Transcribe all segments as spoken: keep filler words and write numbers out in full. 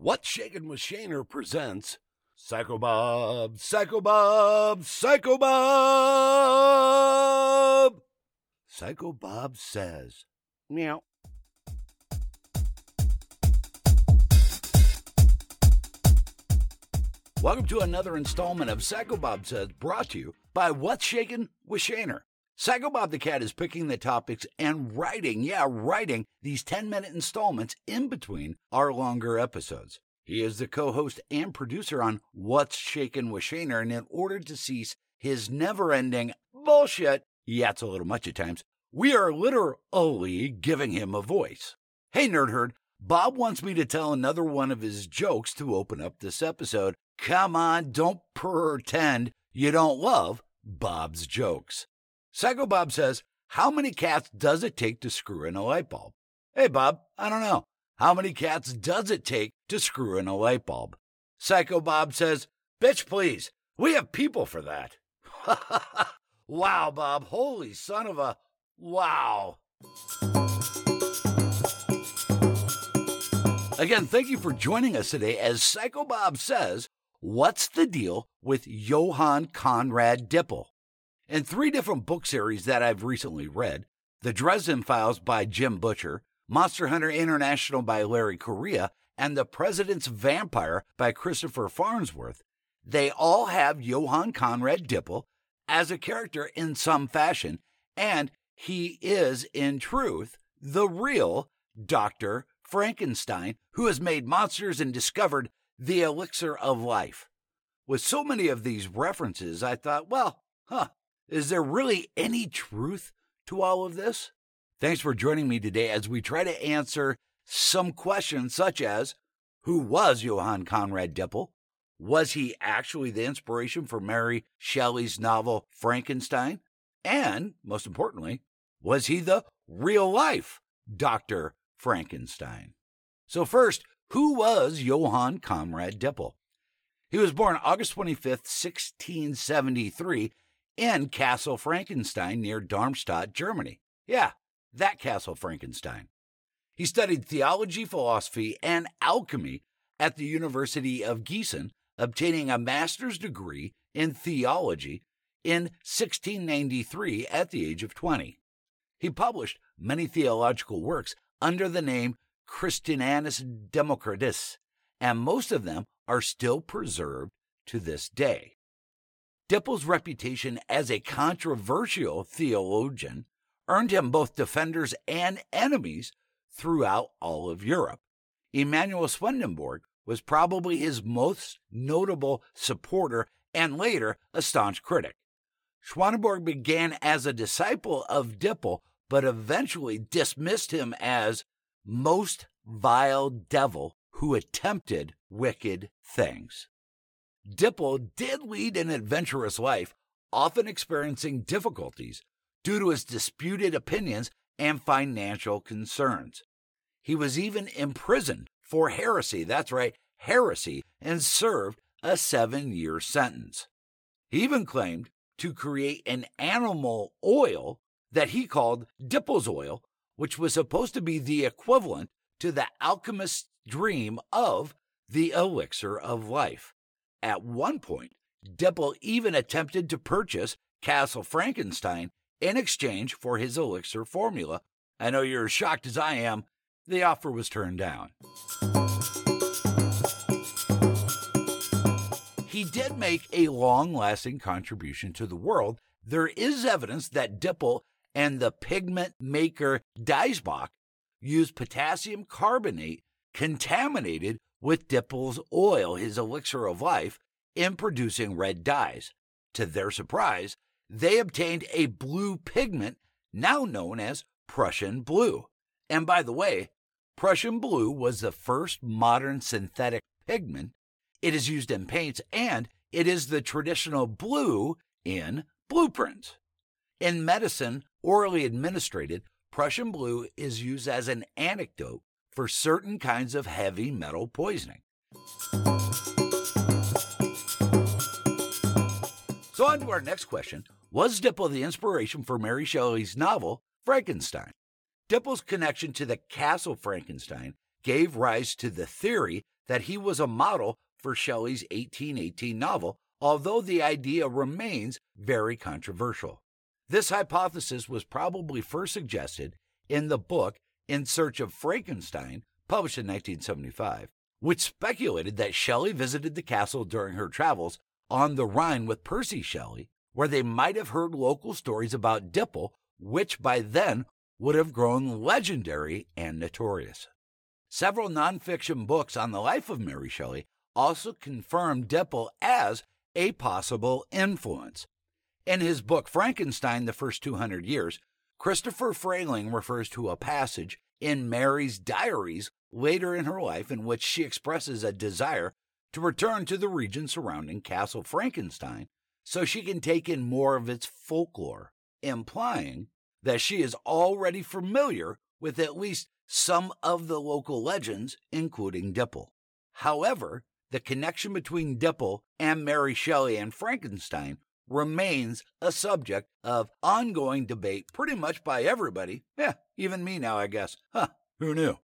What's Shakin' with Shaner presents Psycho Bob, Psycho Bob, Psycho Bob. Psycho Bob says, meow. Welcome to another installment of Psycho Bob Says, brought to you by What's Shakin' with Shaner. Psycho Bob the Cat is picking the topics and writing, yeah, writing these ten-minute installments in between our longer episodes. He is the co-host and producer on What's Shakin' with Shaner, and in order to cease his never-ending bullshit, yeah, it's a little much at times, we are literally giving him a voice. Hey, Nerd Herd, Bob wants me to tell another one of his jokes to open up this episode. Come on, don't pretend you don't love Bob's jokes. Psycho Bob says, how many cats does it take to screw in a light bulb? Hey, Bob, I don't know. How many cats does it take to screw in a light bulb? Psycho Bob says, bitch, please. We have people for that. Wow, Bob. Holy son of a... Wow. Again, thank you for joining us today as Psycho Bob says, what's the deal with Johann Conrad Dippel? In three different book series that I've recently read, The Dresden Files by Jim Butcher, Monster Hunter International by Larry Correia, and The President's Vampire by Christopher Farnsworth, they all have Johann Conrad Dippel as a character in some fashion, and he is, in truth, the real Doctor Frankenstein who has made monsters and discovered the elixir of life. With so many of these references, I thought, well, huh, is there really any truth to all of this? Thanks for joining me today as we try to answer some questions such as, who was Johann Conrad Dippel? Was he actually the inspiration for Mary Shelley's novel Frankenstein? And, most importantly, was he the real-life Doctor Frankenstein? So first, who was Johann Conrad Dippel? He was born August twenty-fifth, sixteen seventy-three, in Castle Frankenstein near Darmstadt, Germany. Yeah, that Castle Frankenstein. He studied theology, philosophy, and alchemy at the University of Gießen, obtaining a master's degree in theology in sixteen ninety-three at the age of twenty. He published many theological works under the name Christianus Democratus, and most of them are still preserved to this day. Dippel's reputation as a controversial theologian earned him both defenders and enemies throughout all of Europe. Emanuel Swedenborg was probably his most notable supporter and later a staunch critic. Swedenborg began as a disciple of Dippel, but eventually dismissed him as most vile devil who attempted wicked things. Dippel did lead an adventurous life, often experiencing difficulties due to his disputed opinions and financial concerns. He was even imprisoned for heresy, that's right, heresy, and served a seven-year sentence. He even claimed to create an animal oil that he called Dippel's oil, which was supposed to be the equivalent to the alchemist's dream of the elixir of life. At one point, Dippel even attempted to purchase Castle Frankenstein in exchange for his elixir formula. I know you're as shocked as I am. The offer was turned down. He did make a long-lasting contribution to the world. There is evidence that Dippel and the pigment maker Diesbach used potassium carbonate contaminated with Dippel's oil, his elixir of life, in producing red dyes. To their surprise, they obtained a blue pigment now known as Prussian blue. And by the way, Prussian blue was the first modern synthetic pigment. It is used in paints, and it is the traditional blue in blueprints. In medicine, orally administered, Prussian blue is used as an antidote for certain kinds of heavy metal poisoning. So on to our next question. Was Dippel the inspiration for Mary Shelley's novel, Frankenstein? Dippel's connection to the Castle Frankenstein gave rise to the theory that he was a model for Shelley's eighteen eighteen novel, although the idea remains very controversial. This hypothesis was probably first suggested in the book In Search of Frankenstein, published in nineteen seventy-five, which speculated that Shelley visited the castle during her travels on the Rhine with Percy Shelley, where they might have heard local stories about Dipple, which by then would have grown legendary and notorious. Several nonfiction books on the life of Mary Shelley also confirmed Dipple as a possible influence. In his book Frankenstein, The First two hundred Years, Christopher Frayling refers to a passage in Mary's diaries later in her life in which she expresses a desire to return to the region surrounding Castle Frankenstein so she can take in more of its folklore, implying that she is already familiar with at least some of the local legends, including Dipple. However, the connection between Dipple and Mary Shelley and Frankenstein remains a subject of ongoing debate pretty much by everybody. Yeah, even me now, I guess. Huh, who knew?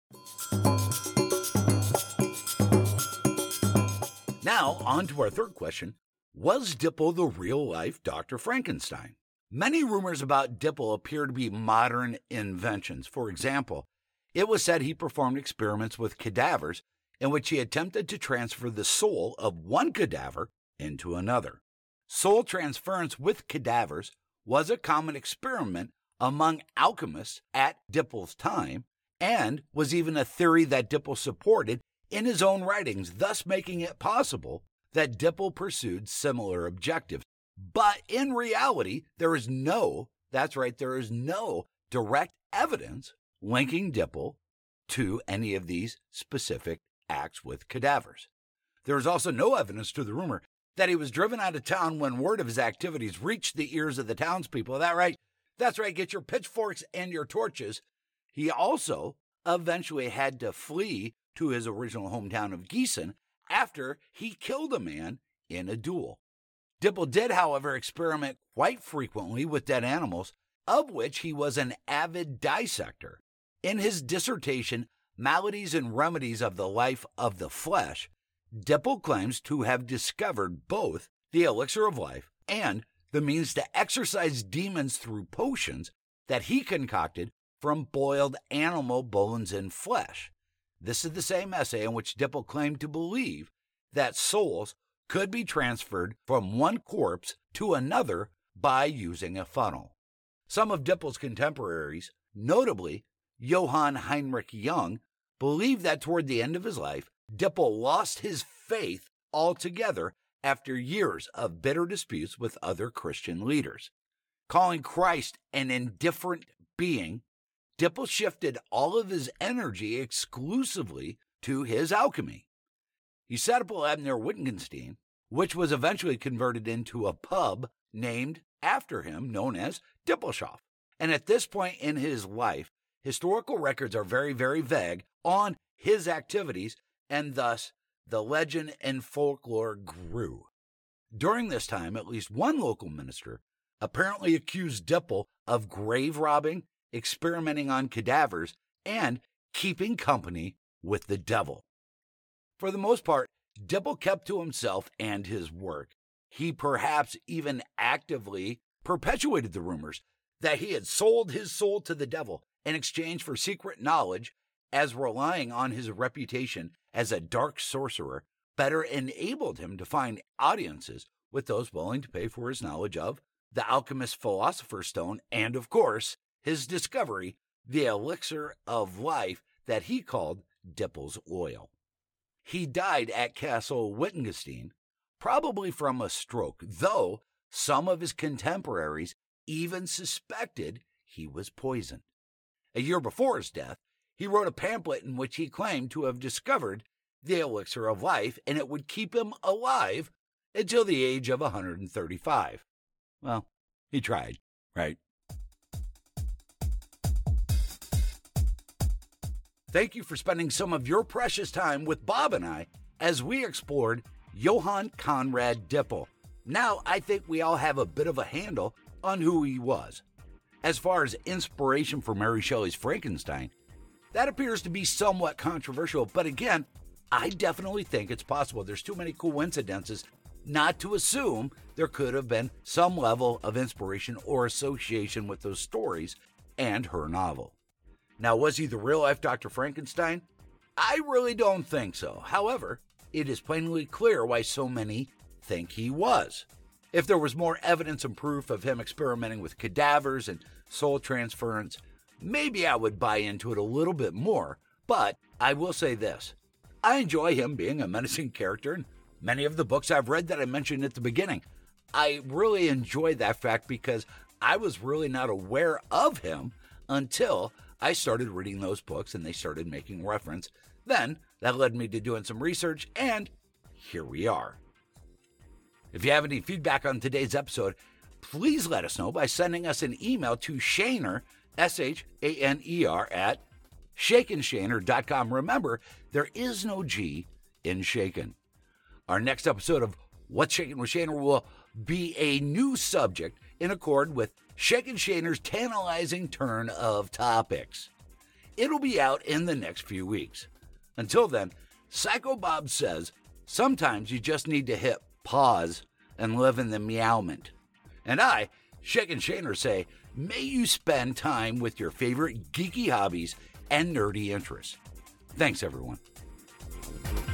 Now, on to our third question. Was Dipple the real-life Doctor Frankenstein? Many rumors about Dipple appear to be modern inventions. For example, it was said he performed experiments with cadavers in which he attempted to transfer the soul of one cadaver into another. Soul transference with cadavers was a common experiment among alchemists at Dipple's time, and was even a theory that Dipple supported in his own writings, thus making it possible that Dipple pursued similar objectives. But in reality, there is no, that's right, there is no direct evidence linking Dipple to any of these specific acts with cadavers. There is also no evidence to the rumor that he was driven out of town when word of his activities reached the ears of the townspeople. That right? That's right, get your pitchforks and your torches. He also eventually had to flee to his original hometown of Gießen after he killed a man in a duel. Dipple did, however, experiment quite frequently with dead animals, of which he was an avid dissector. In his dissertation, Maladies and Remedies of the Life of the Flesh, Dipple claims to have discovered both the elixir of life and the means to exorcise demons through potions that he concocted from boiled animal bones and flesh. This is the same essay in which Dipple claimed to believe that souls could be transferred from one corpse to another by using a funnel. Some of Dipple's contemporaries, notably Johann Heinrich Jung, believed that toward the end of his life, Dipple lost his faith altogether after years of bitter disputes with other Christian leaders. Calling Christ an indifferent being, Dipple shifted all of his energy exclusively to his alchemy. He set up a lab near Wittgenstein, which was eventually converted into a pub named after him, known as Dippelshof. And at this point in his life, historical records are very, very vague on his activities, and thus the legend and folklore grew. During this time, at least one local minister apparently accused Dipple of grave robbing, experimenting on cadavers, and keeping company with the devil. For the most part, Dipple kept to himself and his work. He perhaps even actively perpetuated the rumors that he had sold his soul to the devil in exchange for secret knowledge, as relying on his reputation as a dark sorcerer better enabled him to find audiences with those willing to pay for his knowledge of the alchemist's philosopher's stone and, of course, his discovery, the elixir of life that he called Dipple's oil. He died at Castle Wittgenstein, probably from a stroke, though some of his contemporaries even suspected he was poisoned. A year before his death, he wrote a pamphlet in which he claimed to have discovered the elixir of life, and it would keep him alive until the age of one hundred thirty-five. Well, he tried, right? Thank you for spending some of your precious time with Bob and I as we explored Johann Conrad Dipple. Now, I think we all have a bit of a handle on who he was. As far as inspiration for Mary Shelley's Frankenstein, that appears to be somewhat controversial, but again, I definitely think it's possible. There's too many coincidences not to assume there could have been some level of inspiration or association with those stories and her novel. Now, was he the real-life Doctor Frankenstein? I really don't think so. However, it is plainly clear why so many think he was. If there was more evidence and proof of him experimenting with cadavers and soul transference, maybe I would buy into it a little bit more, but I will say this. I enjoy him being a menacing character in many of the books I've read that I mentioned at the beginning. I really enjoy that fact because I was really not aware of him until I started reading those books and they started making reference. Then that led me to doing some research, and here we are. If you have any feedback on today's episode, please let us know by sending us an email to Shaner, S H A N E R, at shaken shaner dot com. Remember, there is no G in Shaken. Our next episode of What's Shaken with Shaner will be a new subject in accord with Shaken Shaner's tantalizing turn of topics. It'll be out in the next few weeks. Until then, Psycho Bob says, sometimes you just need to hit pause and live in the meowment. And I, Shaken Shaner, say, may you spend time with your favorite geeky hobbies and nerdy interests. Thanks, everyone.